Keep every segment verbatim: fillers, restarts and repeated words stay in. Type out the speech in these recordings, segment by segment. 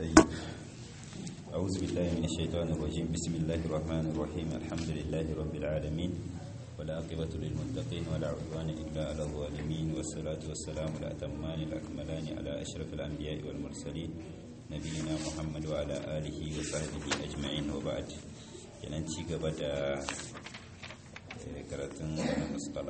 طيب أعوذ بالله من الشيطان الرجيم بسم الله الرحمن الرحيم الحمد لله رب العالمين ولا عاقبة للمتقين ولا عدوان إلا على الظالمين والصلاة والسلام الأتمان الأكملان على أشرف الأنبياء والمرسلين نبينا محمد وعلى آله وصحبه أجمعين وبعد kenan ci gaba da karatun musqala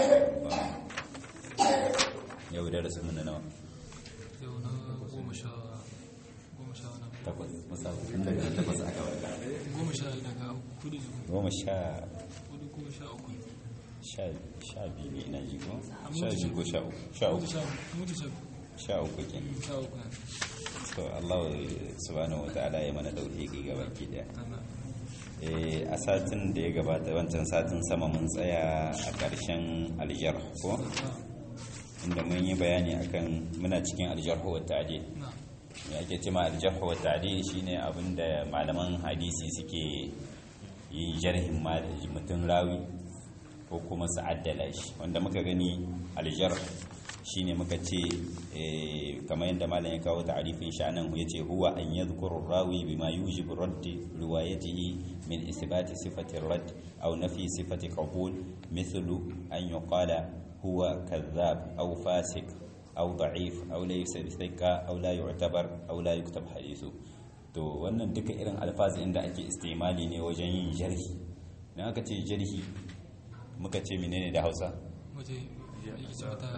yau da rasu mun nawa yau na goma sha goma sha na takwas musafi inda ga takwas aka wada goma sha daga kudu goma sha kudu ko sha uku sha sha biyu ne ina ji ko sha biyu ko sha uku sha uku mutu sha sha uku kenan sha uku to Allah subhanahu wataala ya mana tauhidi gaba ki daya a satin da ya gabata wancan satin sama mun tsaya a ƙarshen aljar ko inda mun yi bayani akan muna cikin aljarhu wa ta'dil me ake cewa aljarhu wa ta'dil shine abinda malaman hadisi suke yin jarhin mutum rawi ko kuma su addala shi wanda muka gani aljarh shine muka ce kamar yadda malam ya kawo ta'arifin shi anan yace huwa an yadhkuru rawi bima yujibu radd riwayatihi min isbati sifati radd aw nafi sifati qabul mithlu an yuqala huwa kadhab aw fasik aw da'if aw laysa bithiqa aw la yu'tabar aw la yuktab hadithu to wannan duka irin alfazin da ake istimali ne wajen yin jarhi dan aka ce jarhi muka ce menene da Hausa waje yake cewa ta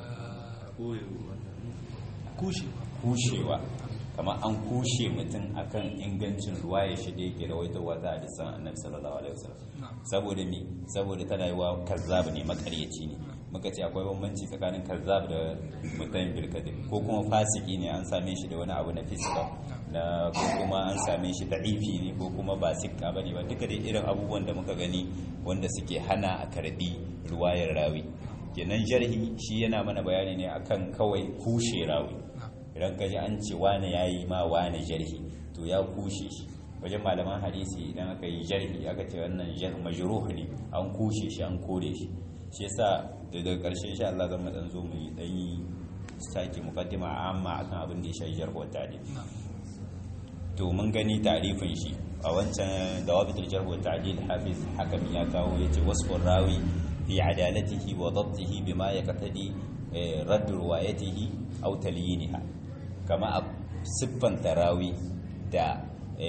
kushewa kushewa kamar an kushe mutum akan ingancin ruwaya shi da yake rawaitowa ta hadisan annabi sallallahu alaihi wasallam saboda me saboda tana yi wa kazzab ne makaryaci ne muka ce akwai bambanci tsakanin kazzab da mutum bilkadi ko kuma fasiki ne an same shi da wani abu na fiska da ko kuma an same shi da'ifi ne ko kuma ba sikka bane ba duka dai irin abubuwan da muka gani wanda suke hana a karbi ruwayar rawi kenan jarhi shi yana mana bayani ne akan kawai kushe rawi idan kaji an ce wani yayi ma wani jarhi to ya kushe shi wajen malaman hadisi idan aka yi jarhi aka ce wannan jarh majruh ne an kushe shi an kore shi shi yasa daga karshe insha Allah zan madan zo mu dan yi sake mukaddima amma akan abin da ya shafi jarh wa ta'dil to mun gani ta'rifin shi a wancan dawabitul jarh wa ta'dil hafiz hakami ya kawo yace wasfur rawi في عدالته وضبطه بما يقتضي رد روايته أو تليينها كما صفا تراوي دا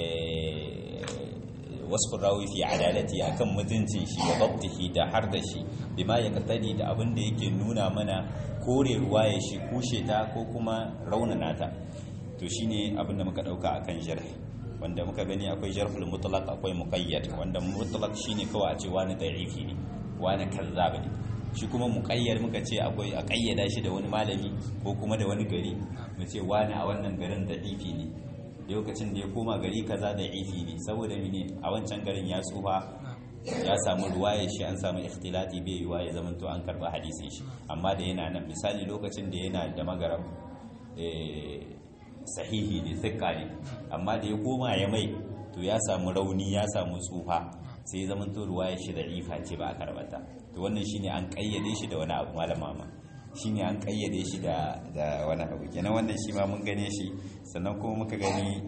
وصف الراوي في عدالته أكم متنسي وضبطه دا حردشي بما يقتضي دا أبن دا يكي نونا منا كوري رواية شي كوشي تا كوكما رونا ناتا to shine abin da muka dauka akan jarh wanda muka gani akwai jarhul mutlaq akwai muqayyad wanda mutlaq shine kawai a ce wani da'ifi ne wani kazzab ne shi kuma muqayyad muka ce akwai a kayyada shi da wani malami ko kuma da wani gari mu ce wani a wannan garin da'ifi ne lokacin da ya koma gari kaza da'ifi ne saboda mene a wancan garin ya tsufa ya samu ruwaya shi an samu ikhtilati bai yiwa ya zama to an karba hadisin shi amma da yana nan misali lokacin da yana da magaram eh sahihi ne thika ne amma da ya koma ya mai to ya samu rauni ya samu tsufa sai ya zamanto ruwaya shi da ifa ce ba a karbata to wannan shine an kayyade shi da wani abu malama ma shine an kayyade shi da da wani abu kenan wannan shi ma mun gane shi sannan kuma muka gani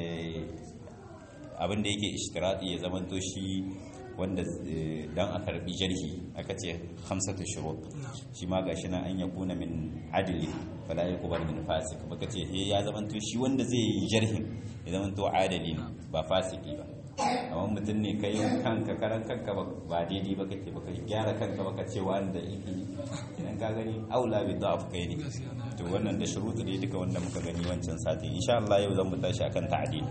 abin da yake ishtirati ya zamanto shi wanda dan a karbi jarhi aka ce khamsatu shurut shi ma gashi nan an yakuna min adli fala yakbar min fasik baka ce he ya zamanto shi wanda zai yi jarhin ya zamanto adali ne ba fasiki ba amma mutum ne kai kanka karan kanka ba daidai ba kake baka gyara kanka baka ce wanda yake idan ka gani aula bi da'af kai ne to wannan da shurutu dai duka wanda muka gani wancan sati insha Allah yau zan mu tashi akan ta'dil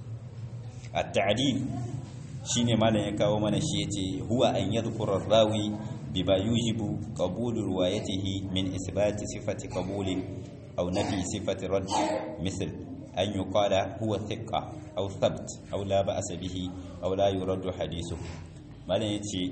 at-ta'dil shine malam ya kawo mana shi yace huwa an yadhkura ar-rawi bima yujibu qabul riwayatihi min isbati sifati qabul aw nafi sifati radd mithl an yuqala huwa thiqa aw thabt aw la ba'sa bihi aw la yurad hadithuhu malam yace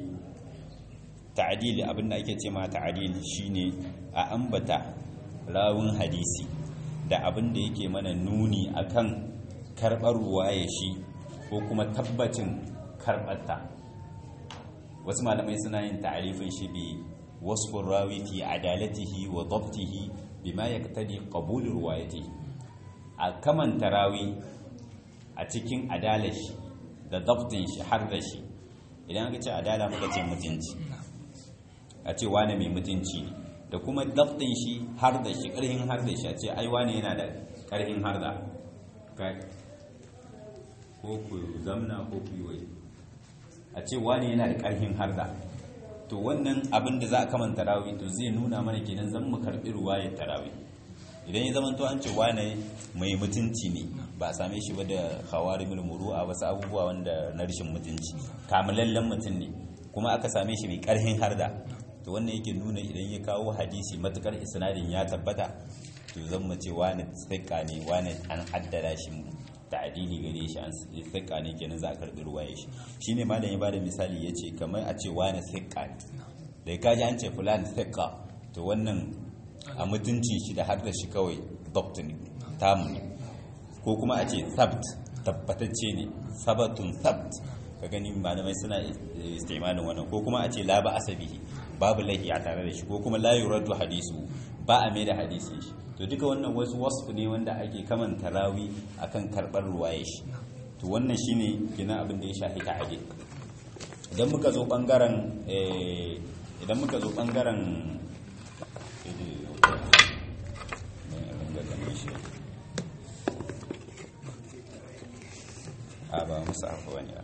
ta'dil abinda ake ce ma ta'dil shine a ambata rawun hadisi da abinda yake mana nuni akan karbar ruwaye shi ko kuma tabbacin karɓarta wasu malamai suna yin ta'arifin shi bi wasfur rawi fi adalatihi wa dabtihi bima yaqtadi qabul riwayatihi a kaman tarawi a cikin adalar shi da dabtin shi har da shi idan aka ce adala muka ce mutunci a ce wane mai mutunci da kuma dabtin shi har da shi ƙarhin har da shi a ce ai wane yana da ƙarhin har da ko ku zamna ko ku yi a ce wane yana da ƙarhin har da to wannan abin da za a kamanta rawi to zai nuna mana kenan zan mu karɓi ruwayar tarawi idan ya zama to an ce wane mai mutunci ne ba a same shi ba da hawarimul muru'a wasu abubuwa wanda na rashin mutunci kamilallen mutum ne kuma aka same shi mai karhin harda to wannan yake nuna idan ya kawo hadisi matukar isnadin ya tabbata to zan mu ce wane tsaka ne wane an haddada shi ta'adili gare shi an tsaka ne kenan za a karbi ruwaye shi shine malam ya bada misali yace kamar a ce wane tsaka ne da kaji an ce fulan tsaka to wannan a mutuncin shi da har da shi kawai dabt ne tamu ne ko kuma a ce sabt tabbatacce ne sabatun sabt ka gani malamai suna istimalin wannan ko kuma a ce la ba asabihi babu laifi a tare da shi ko kuma la yuraddu hadisu ba a mai da hadisin shi to duka wannan wasu wasfu ne wanda ake kamanta rawi akan karbar ruwaye shi to wannan shine gina abin da ya shafi ta'adil idan muka zo bangaren idan muka zo bangaren a ba musu afuwa ne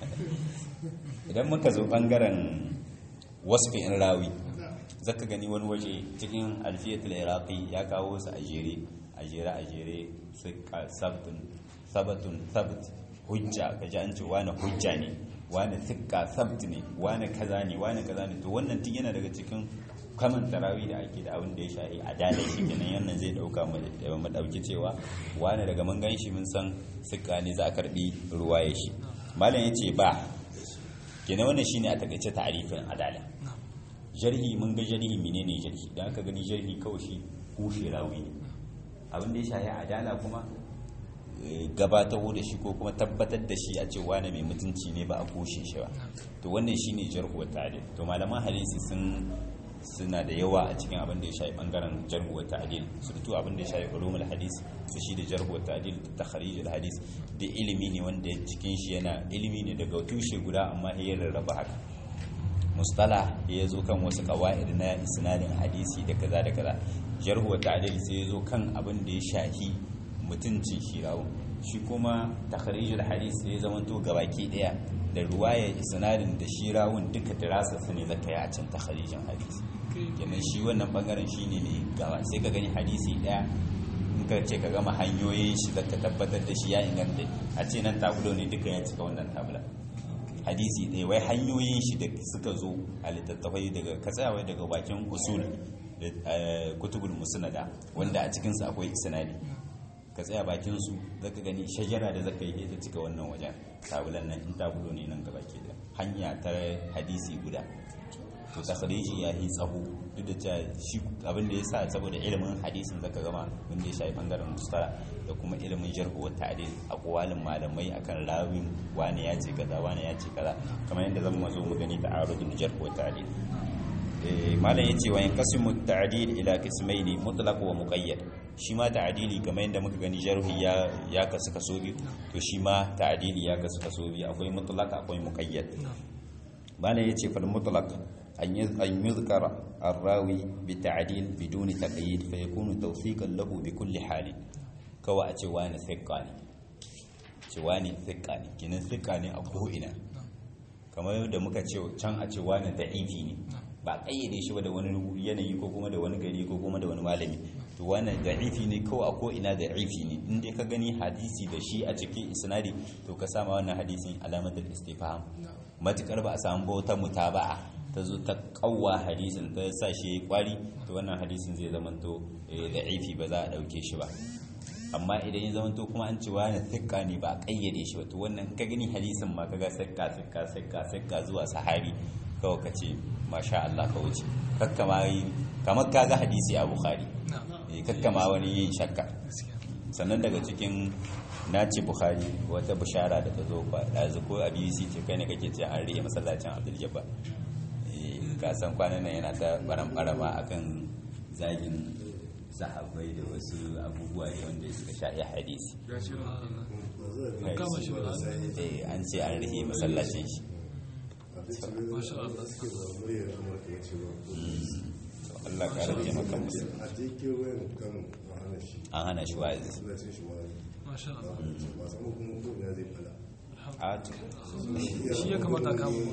idan muka zo bangaren wasfin rawi zaka gani wani waje cikin alfiyatul iraqi ya kawo su a jere a jere a jere sabtun sabatun sabt hujja kaji an ce wani hujja ne wani sikka sabt ne wani kaza ne wani kaza ne to wannan tun yana daga cikin kaman tarawi da ake da abin da ya shahi adalai shi kenan yannan zai dauka mu dauki cewa wani daga mun gan shi mun san sikka ne za a karbi ruwaye shi malam yace ba kenan wannan shine a takaice ta'arifin adala jarhi mun ga jarhi menene jarhi dan aka gani jarhi kawai shi kushe rawi ne abin da ya shahi adala kuma gabatar da shi ko kuma tabbatar da shi a ce wani mai mutunci ne ba a kushe shi ba to wannan shine jarhu wa ta'dil to malaman hadisi sun suna da yawa a cikin abin da ya shafi bangaren jarhu wa ta'dil surtu abin da ya shafi ulumul hadis su shi da jarhu wa ta'dil da takharijul hadis da ilimi ne wanda cikin shi yana ilimi ne daga tushe guda amma ya rarraba haka mustalah ya zo kan wasu qawaid na isnadin hadisi da kaza da kaza jarhu wa ta'dil sai ya zo kan abin da ya shafi mutuncin shi rawu shi kuma takharijul hadis sai ya zama to gabaki daya da ruwaya isnadin da shi rawun duka dirasa su ne zaka yi a can takharijin hadisi kenan shi wannan bangaren shine ne gaba sai ka gani hadisi daya in ka ce ka gama hanyoyin shi zaka tabbatar da shi ya inganta a ce nan tabulo ne duka ya cika wannan tabula hadisi ɗaya wai hanyoyin shi da suka zo a littattafai daga katsawai daga bakin usul da kutubul musnada wanda a cikin su akwai isnadi ka tsaya bakin su zaka gani shajara da zaka yi ta cika wannan wajen tabulan nan in tabulo ne nan gaba ke da hanya ta hadisi guda to takhriji ya yi tsaho duk da cewa shi abin da yasa saboda ilimin hadisin zaka gama wanda ya shafi bangaren mustala da kuma ilimin jarh wa ta'dil aqwalin malamai akan rawin wani ya ce kaza wani ya ce kaza kamar yadda zan mazo mu gani ta'arudul jarh wa ta'dil eh malam yace wa yanqasimu at-ta'dil ila qismayn mutlaq wa muqayyad shi ma ta'dili kamar yadda muka gani jarhi ya ya kasu kaso biyu to shi ma ta'dili ya kasu kaso biyu akwai mutlaq akwai muqayyad malam yace fal mutlaq an yuzkar ar-rawi bi ta'dil bidun taqyid fa yakunu tawfiqan lahu bi kulli hal kawai a ce wani thiqa ne ce wani thiqa ne kinan thiqa ne a ko ina kamar yadda muka ce can a ce wani da'ifi ne ba kayyade shi ba da wani yanayi ko kuma da wani gari ko kuma da wani malami to wannan da'ifi ne kawai a ko ina da'ifi ne in dai ka gani hadisi da shi a cikin isnadi to ka sama wannan hadisin alamatul istifham matukar ba a samu bauta mutaba'a ta zo ta kawwa hadisin ta sa shi kwari to wannan hadisin zai zama to da'ifi ba za a dauke shi ba amma idan ya zama to kuma an ce wani thikka ne ba a kayyade shi ba to wannan ka gani hadisin ma kaga thikka thikka thikka thikka zuwa sahabi kawai ka ce masha Allah ka wuce kakkama yi kamar kaga hadisi a Bukhari kakkama wani yin shakka sannan daga cikin naci Bukhari wata bishara da ta zo ba dazu ko a B B C ce kai ne kake ce an riye masallacin Abdul Jabbar ka san kwanan nan yana ta baran barama akan zagin sahabbai da wasu abubuwa ne wanda suka sha'i hadisi kama shi ba eh an ce an rihe masallacin shi masha Allah Allah ka rage maka musu an hana shi wazi masha Allah a to shi ya kamata ka mu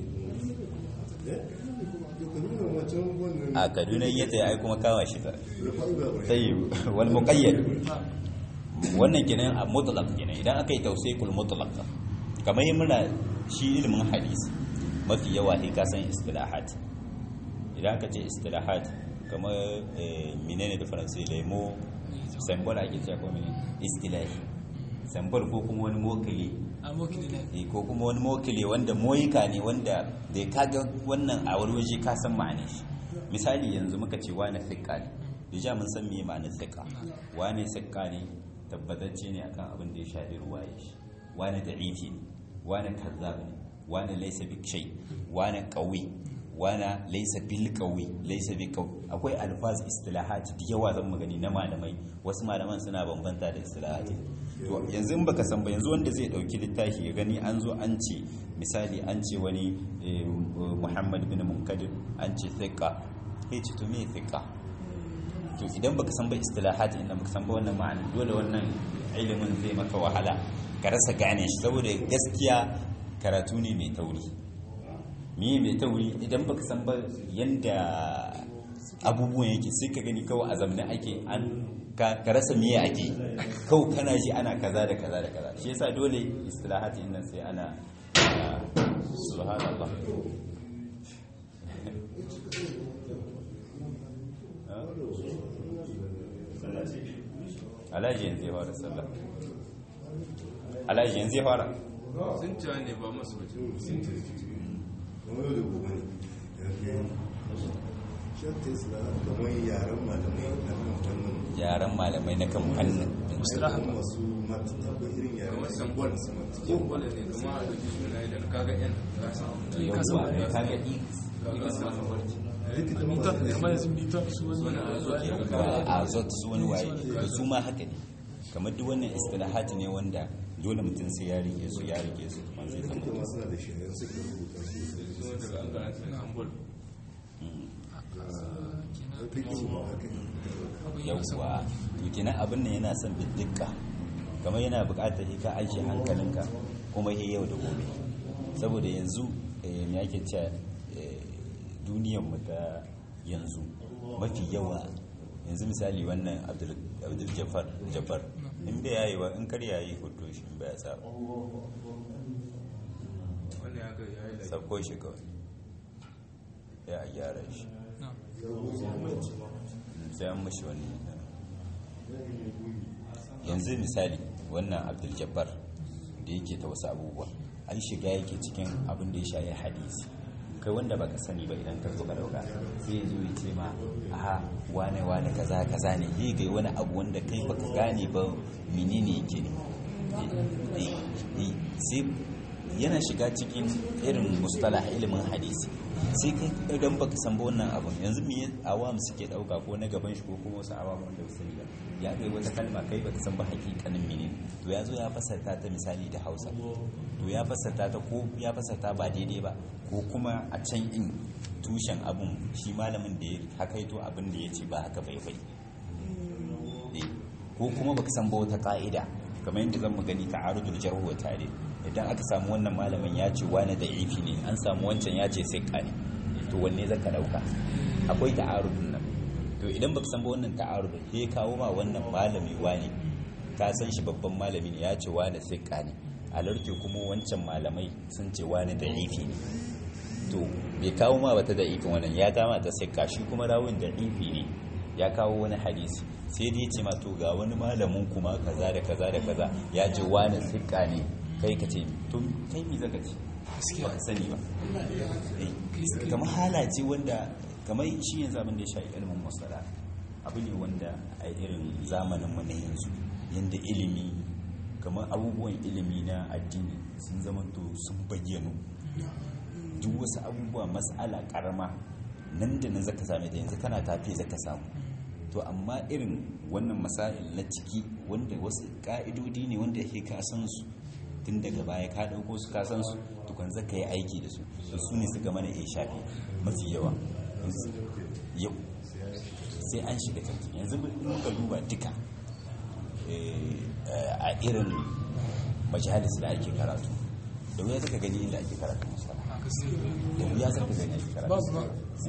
a Kaduna yadda ya kuma kama shi ba sai wal muqayyad wannan kenan a mutlaq kenan idan aka yi tawsiqul mutlaq kamar yin muna shi ilimin hadisi mafi yawa sai ka san istilahat idan aka ce istilahat kamar menene da faransa lemo symbol ake cewa ko menene istilahi symbol ko kuma wani mokili a mokili ne ko kuma wani mokili wanda moyika ne wanda da kaga wannan a wani waje ka san ma'anar shi misali yanzu muka ce wani thiqa ne dija mun san meye ma'anar thiqa wani thiqa ne tabbatacce ne akan abin da ya shafi ruwaye shi wani da'ifi ne wani kazzab ne wani laysa bi shay wani qawi wani laysa bil qawi laysa bi qawi akwai alfaz istilahat da yawa zan magani na malamai wasu malaman suna bambanta da istilahat to yanzu in baka san ba yanzu wanda zai dauki littafi ya gani an zo an ce misali an ce wani Muhammad bin Munkadir an ce thiqa sai ce to me thiqa to idan baka san ba istilahat inda baka san ba wannan ma'ana dole wannan ilimin zai maka wahala ka rasa gane shi saboda gaskiya karatu ne mai tauri me mai tauri idan baka san ba yanda abubuwan yake sai ka gani kawai a zamne ake an ka rasa miye ake kawai kana shi ana kaza da kaza da kaza shi yasa dole istilahatin nan sai ana subhanallah alaji yanzu ya fara sallah alaji yanzu ya fara sun cewa ne ba masu wajen sun ce kamar da gobe ne shakta su da kamar yaren malamai na kamfanin yaren malamai na kamfanin aikin masu mata akwai irin yaren kamar sambol sambol sambol ne kamar a ɗauki suna idan kaga yan gasa yawwa kaga i miton kamar yanzu miton su wani a zot su wani waye da su ma haka ne kamar duk wannan istilahati ne wanda dole mutum sai ya rike su ya rike su kuma zai zama kuma suna da shi yanzu suka rubuta su su daga an gana sambol fikin ba haka yawwa to kenan abin nan yana son biddika kamar yana buƙatar ka aiki hankalinka kuma he yau da gobe saboda yanzu me yake cewa duniyar mu ta yanzu mafi yawa yanzu misali wannan Abdul Abdul Jafar Jafar in bai yayi ba in kar yayi hoto shi in bai tsaba wani ya ga ya yi sako shi kawai ya a gyara shi sai an mashi wani yanzu misali wannan Abdul Jabbar da yake ta wasu abubuwa an shiga yake cikin abin da ya shayi hadisi kai wanda baka sani ba idan ka zo ka dauka sai ya zo ya ce ma a wane wane kaza kaza ne yi ga wani abu wanda kai baka gane ba menene yake ne sai yana shiga cikin irin mustalah ilimin hadisi sai kai idan baka san ba wannan abun yanzu me awam suke dauka ko na gaban shi ko kuma wasu awam wanda su sani ba ya kai wata kalma kai baka san ba hakikanin menene to ya zo ya fasarta ta misali da Hausa to ya fasarta ta ko ya fasarta ba daidai ba ko kuma a can in tushen abun shi malamin da ya hakaito abin da ya ce ba haka bai bai ko kuma baka san ba wata ka'ida kamar yadda zan mu gani ta'arudul jarh wa ta'dil idan aka samu wannan malamin ya ce wani da ifi ne an samu wancan ya ce sai kane to wanne zaka dauka akwai ta'arudun nan to idan baka san ba wannan ta'arud sai kawo ma wannan malami wani ka san shi babban malami ne ya ce wani sai kane alarke kuma wancan malamai sun ce wani da ifi ne to bai kawo ma bata da ifin wannan ya kama ta sai kashi kuma rawun da ifi ne ya kawo wani hadisi sai dai ce ma to ga wani malamin kuma kaza da kaza da kaza ya ce wani sai ne kai ka ce to kai mi zaka ce ba ka sani ba kamar halace wanda kamar shi yanzu abin da ya shafi ilimin masara abu ne wanda a irin zamanin mu na yanzu yanda ilimi kamar abubuwan ilimi na addini sun zama to sun bayyano duk wasu abubuwa mas'ala karama nan da nan zaka same ta yanzu kana tafi zaka samu to amma irin wannan masail na ciki wanda wasu ka'idodi ne wanda yake ka san su tun daga baya ka dauko su ka san su tukun zaka yi aiki da su to su ne suka mana ya shafi mafi yawa yau sai an shiga cikin yanzu muka duba duka a irin majalis da ake karatu da wuya zaka gani inda ake karatu musala da wuya zaka gani ake karatu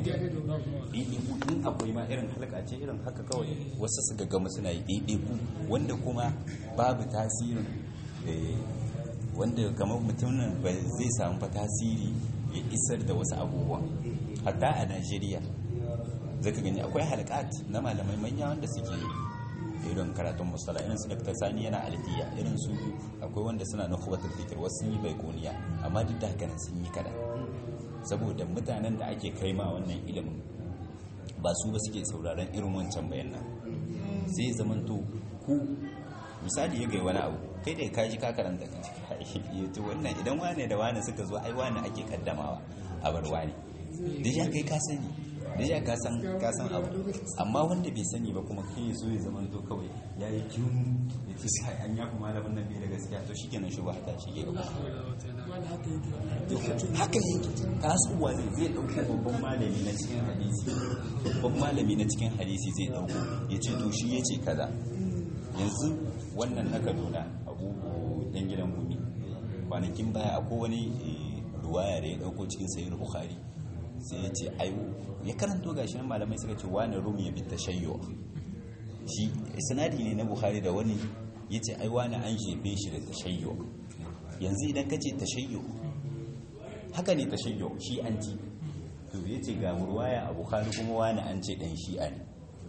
in akwai ma irin halka ce irin haka kawai wasu su gaggama suna yi ɗaiɗaiku wanda kuma babu tasirin wanda kamar mutumin ba zai samu fa tasiri ya isar da wasu abubuwa hatta a Najeriya zaka gani akwai halkat na malamai manya wanda suke irin karatun musala irin su Dr. Sani yana alfiya irin su akwai wanda suna na khubatul fikr wasu yi baikoniya amma duk da haka nan sun yi kada saboda mutanen da ake kai ma wannan ilimin ba su ba suke sauraron irin wancan bayanan sai zamanto ku misali ya gai wani abu kai da kaji ka karanta to wannan idan wane da wane suka zo ai wane ake kaddamawa a bar wane da kai ka sani da ka san ka san abu amma wanda bai sani ba kuma kai so ya zama to kawai yayi kin ya ce sai an yafi malamin nan bai da gaskiya to shikenan shi ba haka shi ke gaba haka yake kasuwa zai zai dauko babban malami na cikin hadisi babban malami na cikin hadisi zai dauko ya ce to shi yace kaza yanzu wannan na Kaduna Abu dan gidan Gumi kwanakin baya akwai wani ruwaya da ya dauko cikin sahih Bukhari sai ya ce ayu ya karanto gashi nan malamai suka ce wani rumi ya bi tashayyo shi sanadi ne na Bukhari da wani yace ai wani an shefe shi da tashayyo yanzu idan kace tashayyo haka ne tashayyo shi an ci to yace ga ruwaya a Bukhari kuma wani an ce dan shi'a ne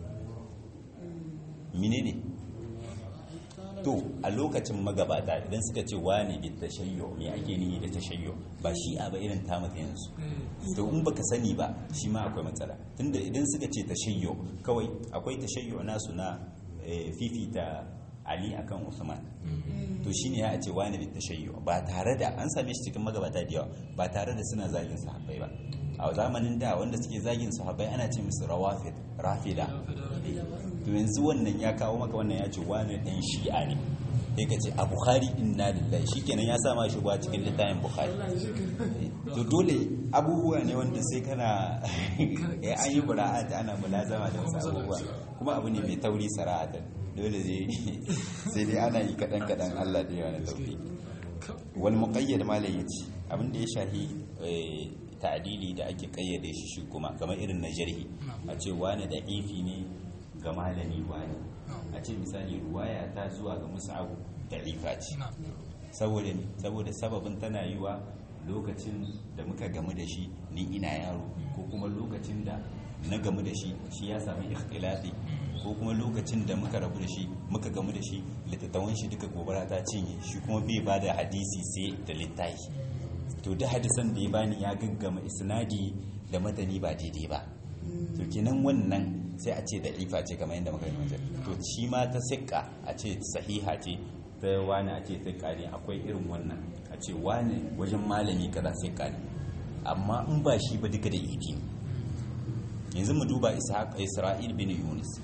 menene to a lokacin magabata idan suka ce wani bi tashayyo me ake nihi da tashayyo ba shi'a ba irin ta maka yanzu to in baka sani ba shi ma akwai matsala tunda idan suka ce tashayyo kawai akwai tashayyo nasu na fifita Ali akan Usman to shine ya ce wani bi tashayyo ba tare da an same shi cikin magabata da yawa ba tare da suna zagin sahabbai ba a zamanin da wanda suke zagin sahabbai ana ce musu rawafid rafida to yanzu wannan ya kawo maka wannan ya ce wani dan shi'a ne sai ka ce a Bukhari inna lillahi shikenan ya sa ma shi ba cikin littafin Bukhari to dole abubuwa ne wanda sai kana ya an yi bura'ata ana mulazama da wasu abubuwa kuma abu ne mai tauri sara'ata dole sai dai ana yi kadan kadan Allah da yawa na tauki wal muqayyad malai yace abin da ya shahi ta'dili da ake kayyade shi shi kuma kamar irin na jarhi a ce wani da ifi ne ga malami wani a ce misali ruwaya ta zuwa ga mus'ab da ifa ce saboda saboda sababin tana yiwa lokacin da muka gamu da shi ni ina yaro ko kuma lokacin da na gamu da shi shi ya sami ikhtilafi ko kuma lokacin da muka rabu da shi muka gamu da shi littattafan shi duka gobara ta cinye shi kuma bai ba da hadisi sai da littafi to da hadisan da ya bani ya gaggama isnadi da matani ba daidai ba to kenan wannan sai a ce da ifa ce kamar yadda muka yi wajen to shi ma ta sikka a ce sahiha ce ta wani a ce sikka ne akwai irin wannan a ce wani wajen malami kaza sikka ne amma in ba shi ba duka da ifi yanzu mu duba ishaq isra'il bin yunus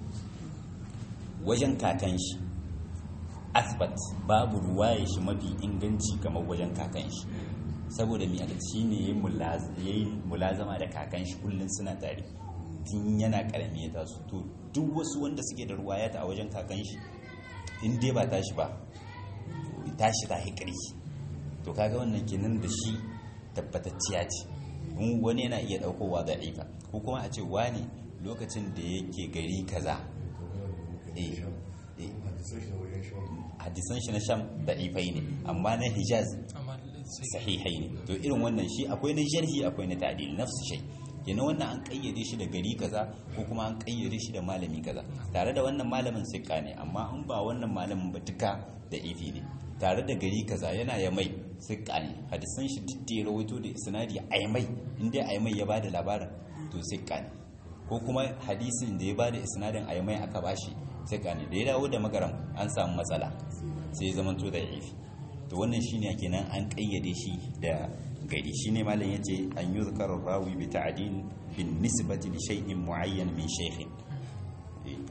wajen kakan shi asbat babu ruwaye shi mafi inganci kamar wajen kakan shi saboda mai shi ne ya yi mulazama da kakan shi kullum suna tare tun yana karami ya taso to duk wasu wanda suke da ruwayata a wajen kakan shi in dai ba tashi ba tashi ta haikari to kaga wannan kenan da shi tabbatacciya ce in wani yana iya daukowa da ifa ko kuma a ce wani lokacin da yake gari kaza eh hadisan shi na sham da ifai ne amma na hijaz sahihai ne to irin wannan shi akwai na jarhi akwai na ta'dil nafsu shay kenan wannan an kayyade shi da gari kaza ko kuma an kayyade shi da malami kaza tare da wannan malamin sikka ne amma in ba wannan malamin ba duka da ifi ne tare da gari kaza yana ya mai sikka ne hadisan shi duk da ya rawaito da isnadi aymai in dai aymai ya bada labarin to sikka ne ko kuma hadisin da ya bada isnadin aymai aka bashi sikka ne da ya dawo da magaram an samu matsala sai ya zamanto da ifi to wannan shine kenan an kayyade shi da gari shine malam yace an yuzkar rawi bi ta'dil bin nisbati li shay'in muayyan min shaykh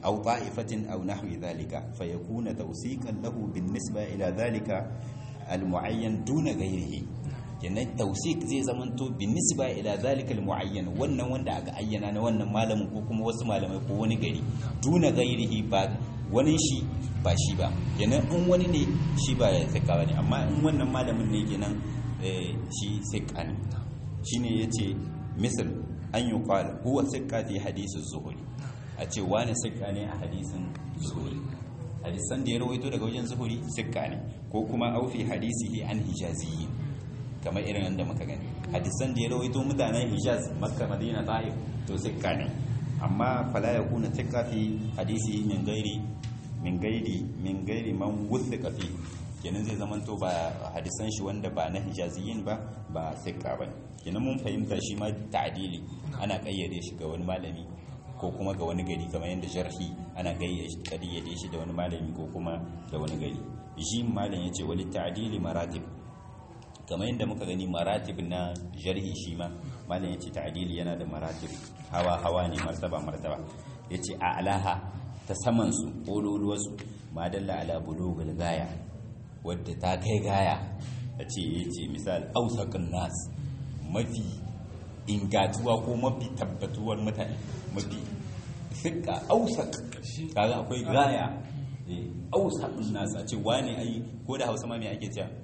أو طائفة أو نحو ذلك فيكون توثيقا له بالنسبة إلى ذلك المعين دون غيره kenan tausik zai zamanto binisba ila zalika almuayyan wannan wanda aka ayyana na wannan malamin ko kuma wasu malamai ko wani gari duna gairihi ba wani shi ba shi ba kenan in wani ne shi ba ya tsaka ne amma in wannan malamin ne kenan shi tsaka ne shine yace misal an yi qala huwa tsaka fi hadisi zuhuri a ce wani tsaka ne a hadisin zuhuri hadisan da ya rawaito daga wajen zuhuri tsaka ne ko kuma aufi hadisihi an hijazi kamar irin yadda muka gani hadisan da ya rawaito mutanen hijaz makka madina ta'if to sikka ne amma fala yakuna sikka fi hadisi min gairi min gairi min gairi man wuthiqa fi kenan zai zaman to ba hadisan shi wanda ba na hijaziyin ba ba sikka ba kenan mun fahimta shi ma ta'dili ana kayyade shi ga wani malami ko kuma ga wani gari kamar yadda jarhi ana kayyade shi da wani malami ko kuma da wani gari shi malam yace wali ta'dili maratib kamar yadda muka gani maratib na jarhi shi ma malam yace ta'dili yana da maratib hawa hawa ne martaba martaba yace a alaha ta saman su kololuwar su madalla ala bulugul gaya wadda ta kai gaya yace yace misal ausaqun nas mafi ingatuwa ko mafi tabbatuwar mutane mafi fikka ausaq kaga akwai gaya eh ausaqun nas a ce wani ai ko da Hausa ma me ake cewa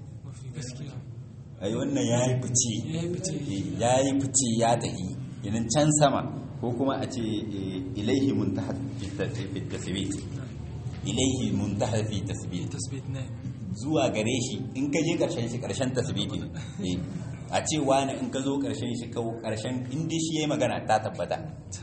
ai wannan ya yi fice ya yi fice ya tafi yanin can sama ko kuma a ce ilaihi muntaha fi tasbit ilaihi muntaha fi tasbit zuwa gare shi in ka je karshen shi karshen tasbiti ne a ce wani in ka zo karshen shi kawo karshen inda shi ya yi magana ta tabbata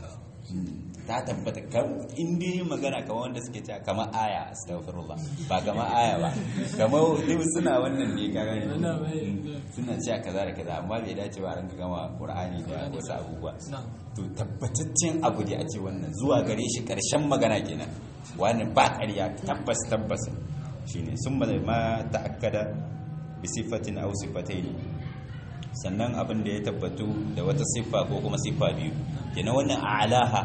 ta tabbata in dai magana kamar wanda suke cewa kamar aya astaghfirullah ba kamar aya ba kamar duk suna wannan ne ka gani suna cewa kaza da kaza amma bai dace ba ranka gama qur'ani da wasu abubuwa to tabbataccen abu da a ce wannan zuwa gare shi karshen magana kenan wannan ba ƙarya tabbas tabbas shine summa ma ta'akkada bi sifatin aw sifatayn sannan abin da ya tabbatu da wata siffa ko kuma siffa biyu kenan wannan a'laha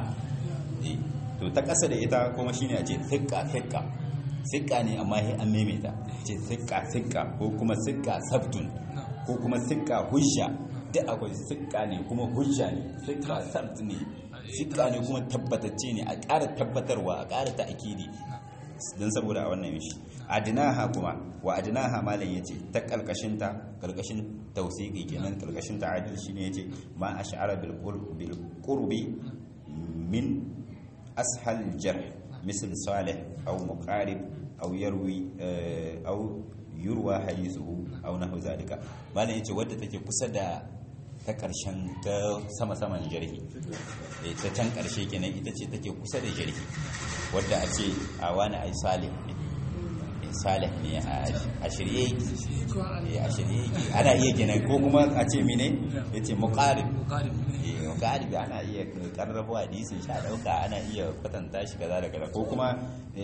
to ta ƙasa da ita kuma shine a ce thiqqa thiqqa thiqqa ne amma sai an maimaita ce thiqqa thiqqa ko kuma thiqqa sabtun ko kuma thiqqa hujja duk akwai thiqqa ne kuma hujja ne thiqqa sabt ne thiqqa ne kuma tabbatacce ne a ƙara tabbatarwa a ƙara ta'kidi dan saboda a wannan shi adinaha kuma wa adinaha malam yace ta kalkashin ta kalkashin tawsiqi kenan kalkashin ta adil shine yace ma ash'ara bil bil qurbi min ashal jarh misal salih aw muqarib aw yarwi aw yurwa hadithuhu aw nahu zalika malam yace wadda take kusa da ta karshen ta sama saman jarhi eh ta can karshe kenan ita ce take kusa da jarhi wadda a ce a wani ai salih salih ne a shirye yake a shirye yake ana iya gina ko kuma a ce mine yace muqarib muqarib ana iya karrabo hadisin sha dauka ana iya kwatanta shi kaza da kaza ko kuma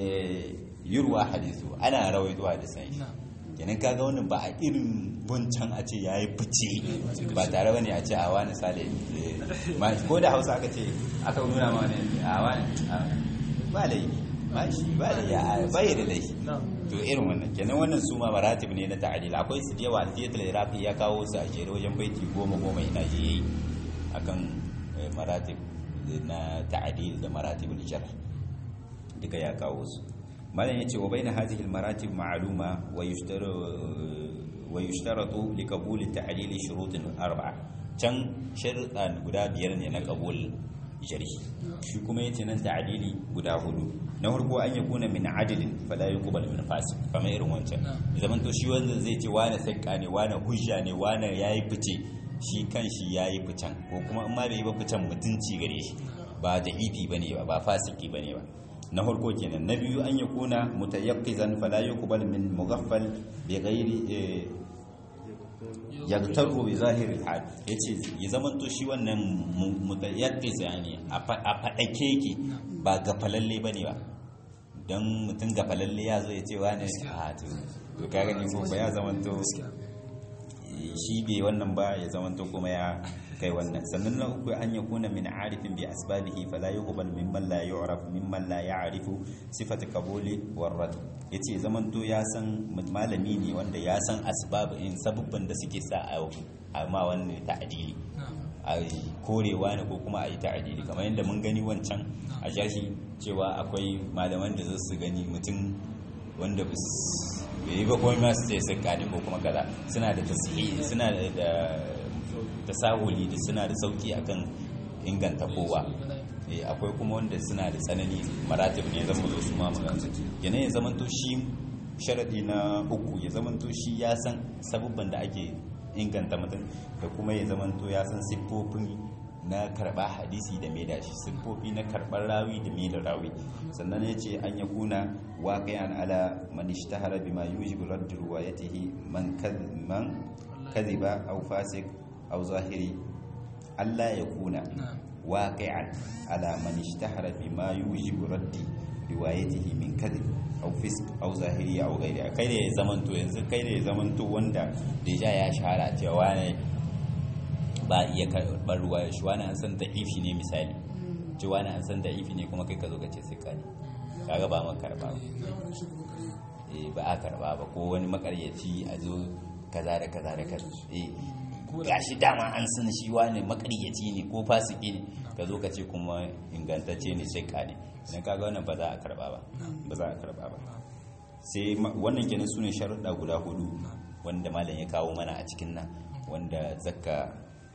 yurwa hadisu ana rawaito hadisan shi kenan kaga wannan ba a irin wancan a ce yayi fice ba tare bane a ce a wani salih ma ko da Hausa aka ce aka nuna ma wani a wani ba laifi ba shi ba da ya bayyana laifi to irin wannan kenan wannan su ma maratib ne na ta'dil akwai su yawa alfiyatul iraqi ya kawo su a jere wajen baiti goma goma ina je yayi akan maratib na ta'dil da maratibul jarh duka ya kawo su malan yace wa baina hadhihi al maratib ma'luma wa yushtaru wa yushtaratu li qabul al ta'dil shurutun arba'a can sharuɗan guda biyar ne na qabul jarhi shi kuma yace nan ta'dili guda hudu na farko an yakuna min adilin fala yuqbal min fasik kamar irin wancan zaman to shi wanda zai ce wani sakka ne wani hujja ne wani yayi fice shi kanshi yayi ficen ko kuma in ma bai yi ba ficen mutunci gare shi ba da ifi bane ba ba fasiki bane ba na farko kenan na biyu an yakuna mutayaqqizan fala yuqbal min mughaffal bi ghairi yagtaru bi zahiri al yace ya zaman to shi wannan mutayaqqiz yani a fadake yake ba gafalalle bane ba dan mutun gafalalle ya zo ya ce wani a to to ka gani ko ba ya zaman to shi bai wannan ba ya zaman to kuma ya kai wannan. Sannan na uku an yakuna min arifin bi asbabihi fala yuqbal mimman la yu'raf mimman la ya'rifu sifat qabuli war rad. Yace zamanto ya san malami ne wanda ya san asbab in sabubban da suke sa a amma wannan ta'dili a korewa ne ko kuma a yi ta'adili, kamar yadda mun gani wancan a jarhi cewa akwai malaman da za su gani mutum wanda bai yi ba kuma masu ce sun kane ko kuma kaza suna da tasiri suna da tasahuli da suna da sauki akan inganta kowa. Akwai kuma wanda suna da tsanani maratib ne zama zo su ma magana yana ya zamanto shi sharadi na uku ya zamanto shi ya san sabubban da ake inganta mutum da kuma ya zamanto ya san siffofin na karɓa hadisi da mai dashi siffofi na karɓar rawi da mai da rawi. Sannan ya ce an ya kuna waƙiyan ala man ishtahara bima yujibu radd riwayatihi man man kadhiba aw fasik aw zahiri. Allah ya kuna waƙiyan ala man ishtahara bima yujibu radd riwayatihi min kadhib aw fisq aw zahiri aw ghairi. Kai da ya zamanto yanzu kai da ya zamanto wanda deja ya shahara cewa ne ba iya karɓar ruwa ya shi wani an san da'ifi ne misali ci wani an san da'ifi ne kuma kai ka zo ka ce sai kani kaga ba man karɓa ba ba a karɓa ba ko wani makaryaci a zo kaza da kaza da kaza eh gashi dama an san shi wani makaryaci ne ko fasiki ne ka zo ka ce kuma ingantacce ne sai kani idan kaga wannan ba za a karɓa ba ba za a karɓa ba. Sai wannan kenan sune sharuɗa guda hudu wanda malam ya kawo mana a cikin nan wanda zakka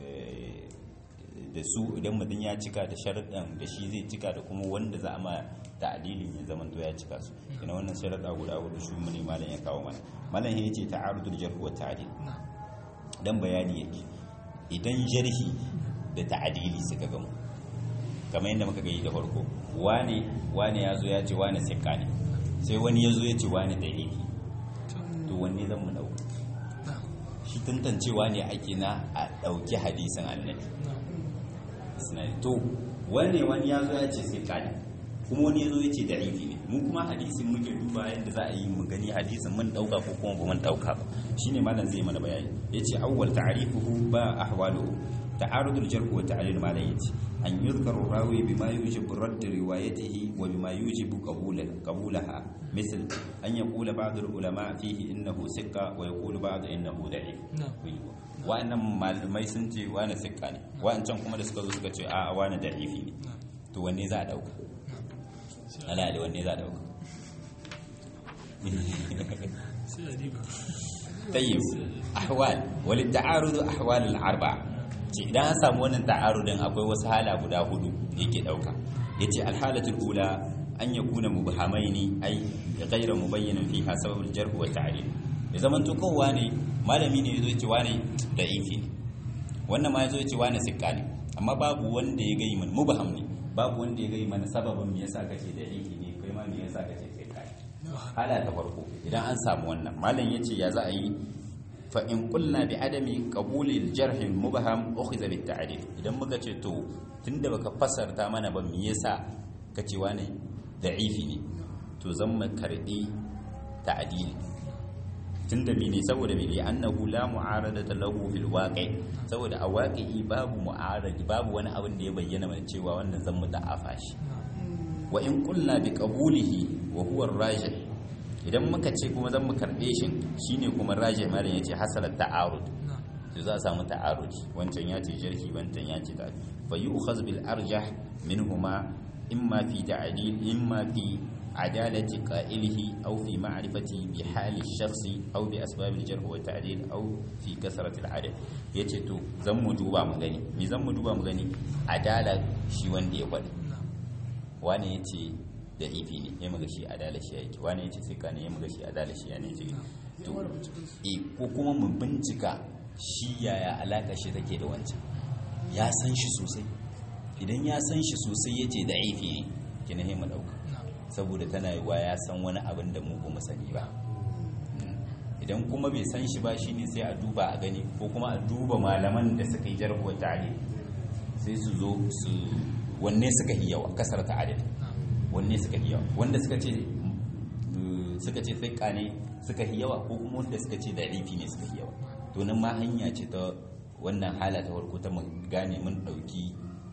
da su idan mutum ya cika da sharaɗin da shi zai cika da kuma wanda za a ma ta'adilin ya zama to ya cika su. Ina wannan sharaɗa guda hudu shi mu ne malam ya kawo mana. Malam ya ce ta'arudul jarh wa ta'dil. Dan bayani yake idan jarhi da ta'adili suka gamu kamar yadda muka gani da farko wane wane ya zo ya ce wane sikka ne sai wani ya zo ya ce wane dalili to wanne zan mu dauka shi tantancewa ne ake na a ɗauki hadisin annabi sinari to wani wani ya zo ya ce sai kane kuma wani ya zo ya ce da'ifi ne mu kuma hadisin muke duba yadda za a yi mu gani hadisin mun ɗauka ko kuma ba mun ɗauka ba shine malam zai mana bayani yace awwal ta'rifuhu ba ahwaluhu ta'arudul jarh wa ta'dil malam yace an yuzkaru rawi bima yujibu radd riwayatihi wa bima yujibu qabulah qabulaha مثل أن يقول بعض العلماء فيه إنه ثقة ويقول بعض إنه ضعيف وأنا malamai sun ce wani sikka ne wa'ancan kuma da suka zo suka ce a wani da'ifi ne to wanne za a dauka ala da wanne za a dauka tayyib ahwal wal ta'arud ahwal al arba ce idan an samu wannan ta'arudin akwai wasu hala guda hudu yake dauka yace al halatul ula an yakuna mubhamaini ay ghayra mubayyin fiha sabab al jarh wa ta'dil ya zaman to kowa ne malami ne yazo yace wani da'ifi ne wannan ma yazo yace wani sikka ne amma babu wanda ya gayi man mubham ne babu wanda ya gayi mana sababin me yasa kace da'ifi ne kai ma me yasa kace sikka ne hala ta farko idan an samu wannan malam yace ya za a yi fa in qulna bi adami qabuli al jarh al mubham ukhiza bit ta'dil idan muka ce to tunda baka fasarta mana ba me yasa kace wani da'ifi ne to zan mu karbi ta'dil tunda mene saboda mene annahu la mu'aradata lahu fil waqi saboda a waqi'i babu mu'aradi babu wani abin da ya bayyana mana cewa wannan zan mu da'afa shi wa in qulna bi qabulihi wa huwa ar-rajih idan muka ce kuma zan mu karbe shi shine kuma rajih malam yace hasalat ta'arud to za a samu ta'arudi wancan ya ce jarhi wancan ya ce ta fa yu'khaz bil arjah minhuma imma fi ta'dil imma fi adalati qa'ilihi aw fi ma'rifati bi hali ash-shakhsi aw bi asbab al-jarh wa ta'dil aw fi kasrati al-adad yace to zan mu duba mu gani me zan mu duba mu gani adala shi wanda ya kwada wani yace da ifi ne ya muga shi adala shi yake wani yace sai kana ya muga shi adala shi yana ce to eh ko kuma mu bincika shi yaya alaka shi take da wancan ya san shi sosai idan ya san shi sosai yace da ifi ne kina he mu dauka saboda tana yiwa ya san wani abin da mu ba mu sani ba idan kuma bai san shi ba shine sai a duba a gani ko kuma a duba malaman da suka yi jarhu wa ta'dil sai su zo su wanne suka yi yawa kasar ta'dil wanne suka yi yawa wanda suka ce suka ce fiqa ne suka yi yawa ko kuma wanda suka ce da'ifi ne suka yi yawa to nan ma hanya ce ta wannan hala ta farko ta mu gane mun dauki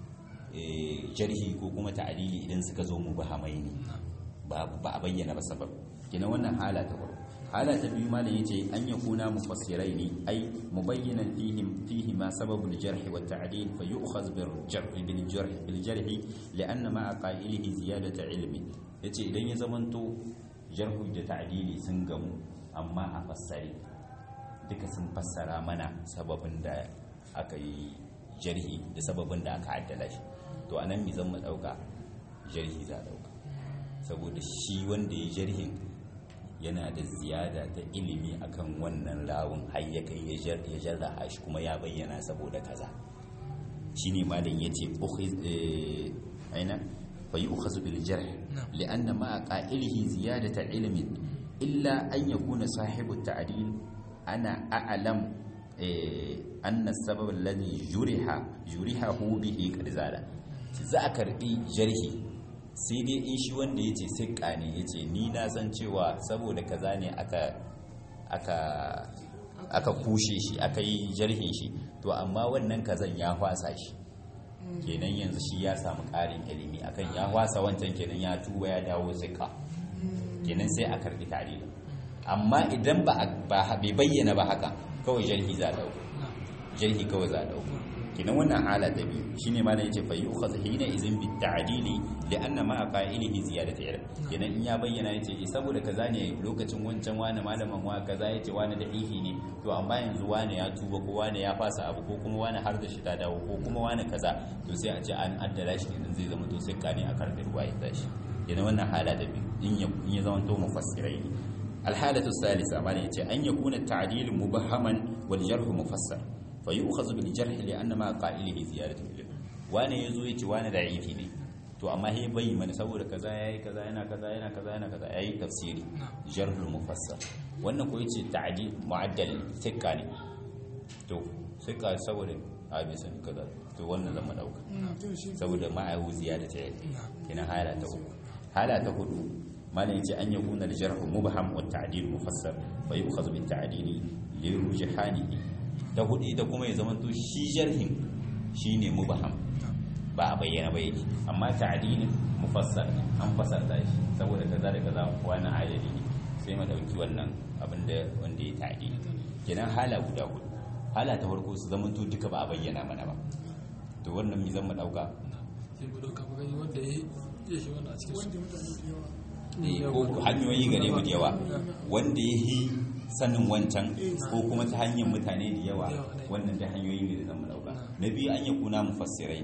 jarhi ko kuma ta'dili idan suka zo mu bahamai ne ba ba a bayyana ba sabab kenan wannan hala ta farko. hala ta biyu malam yace an yakuna mufassirai ne ai mubayyinan fihim fihi ma sababul jarh wa ta'dil fa yu'khadh bil jarh bil jarh bil jarh li'anna ma'a qa'ilihi ziyadatu ilmi yace idan ya zamanto jarhu da ta'dili sun gamu amma a fassari duka sun fassara mana sababin da aka yi jarhi da sababin da aka addala shi to anan mi zan mu dauka jarhi za dauka saboda shi wanda ya jarhin yana da ziyada ta ilimi akan wannan rawun har ya kai ya jarraha shi kuma ya bayyana saboda kaza shine malam yace ukhiz aina fa yu'khaz bil jarh li'anna ma qa'ilihi ziyadata ilmin illa an yakuna sahibu ta'dil ana a'lam anna as-sabab alladhi juriha jurihahu bihi qad zala za a karbi jarhi sai dai in shi wanda ya ce sikka ne ya ce ni na san cewa saboda kaza ne aka aka aka kushe shi aka yi jarhin shi to amma wannan kazan ya hwasa shi kenan yanzu shi ya samu ƙarin ilimi akan ya hwasa wancan kenan ya tuba ya dawo sikka kenan sai a karbi tare amma idan ba bai bayyana ba haka kawai jarhi za a dauko jarhi kawai za a dauko kenan wannan hala ta biyu shine ma da yace fa yu'khadh hina izin bit ta'dili li'anna ma qa'ilihi ziyadatu ilm kenan in ya bayyana yace saboda kaza ne lokacin wancan wani malaman wa kaza yace wani da ihi ne to amma yanzu wani ya tuba ko wani ya fasa abu ko kuma wani har da shi ta dawo ko kuma wani kaza to sai a ce an addala shi idan zai zama to sai kane a karɓi ruwaya ta shi kenan wannan hala ta biyu in ya in ya zama to mufassirai ne الحالة الثالثة ما يتي أن يكون التعديل مبهما والجرح مفسر فيؤخذ بالجرح لأن ما قائله زيادة العلم وانا يزو يتي وانا ضعيف ne to amma he bai mana saboda kaza yayi kaza yana kaza yana kaza yana kaza yayi tafsiri jarhul mufassar wannan ko yace ta'dil mu'addal sikka ne to sikka saboda a bai san kaza to wannan zan mu dauka saboda ma'ahu ziyadatu ilm kina hala ta uku hala ta hudu malam yace an yakuna al-jarh mubham wa at-ta'dil mufassar fa yu'khadh bil ta'dil li rujhanihi ta hudu ita kuma ya zama to shi jarhin shine mubham ba a bayyana ba yake amma ta'dil mufassar an fasarta shi saboda kaza da kaza wannan ayati ne sai mu dauki wannan abinda wanda ya ta'dil kenan hala guda hudu hala ta farko su zama to duka ba a bayyana mana ba to wannan mi zan mu dauka sai mu dauka ba gani wanda ya yi shi wannan a cikin ko hanyoyi gare mu da yawa wanda ya yi sanin wancan ko kuma ta hanyar mutane da yawa wannan da hanyoyi ne da zama dauka na biyu an yi kuna mufassirai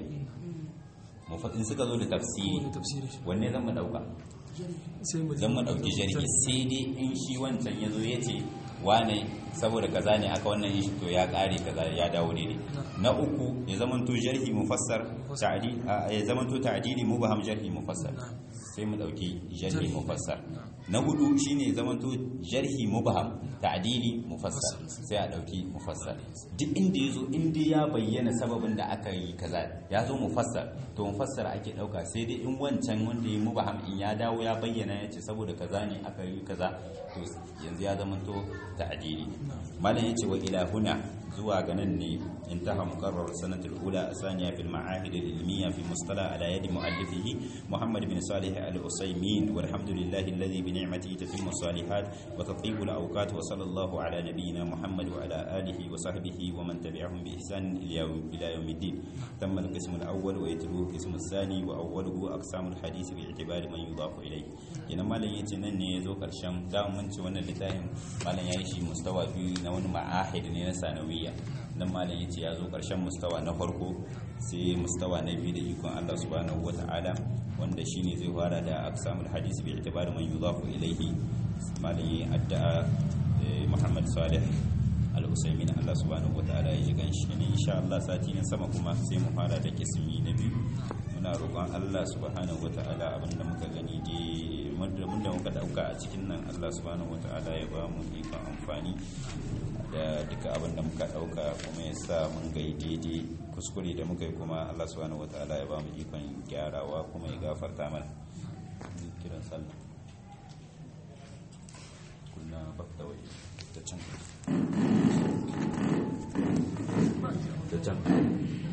in suka zo da tafsiri wanne zan mu dauka zan mu dauki jarhi sai dai in shi wancan ya zo ya ce wane saboda kaza ne aka wannan shi to ya kare kaza ya dawo daidai na uku ya zamanto jarhi mufassar ta'dil ya zamanto ta'dili mubham jarhi mufassar sai mu dauki jarhi mufassar na hudu shine zamanto jarhi mubham ta'dili mufassar sai a dauki mufassar duk inda yazo inda ya bayyana sababin da aka yi kaza ya zo mufassar to mufassar ake dauka sai dai in wancan wanda ya mubham in ya dawo ya bayyana yace saboda kaza ne aka yi kaza to yanzu ya zamanto ta'dili malan yace wa ila huna zuwa ga nan ne intaha muqarrar sanatul ula asaniya fil ma'ahid al ilmiya fi mustalah ala yadi muallifihi Muhammad bin Salih al Usaymin walhamdulillahi alladhi bi ni'matihi tatimmu salihat wa tatibu al awqat wa sallallahu ala nabiyyina Muhammad wa ala alihi wa sahbihi wa man tabi'ahum bi ihsan ila yawmiddin tamma al qism al awwal wa yatlu qism al thani wa awwaluhu aqsam al hadith bi i'tibari man yudafu ilayhi yana malan yace nan ne yazo karshen da mun ci wannan littafin malan yayi shi mustawa biyu na wani ma'ahid ne na sanawiyya nan malam yace ya zo karshen mustawa na farko sai mustawa na biyu da ikon Allah subhanahu wata'ala wanda shine zai fara da aqsamul hadisi bi i'tibari man yudafu ilayhi malam yayi addu'a Muhammad Salih al-Usaymin Allah subhanahu wata'ala ya jigan shi ne insha Allah sati na sama kuma sai mu fara da kismi na biyu muna roƙon Allah subhanahu wata'ala abinda muka gani dai mun da muka dauka a cikin nan Allah subhanahu wata'ala ya ba mu ikon amfani da duka abin da muka dauka kuma ya sa mun gai daidai kuskure da muka yi kuma Allah subhanahu wataala ya ba mu ikon gyarawa kuma ya gafarta mana kiran sallah kunna bakta wai da can da can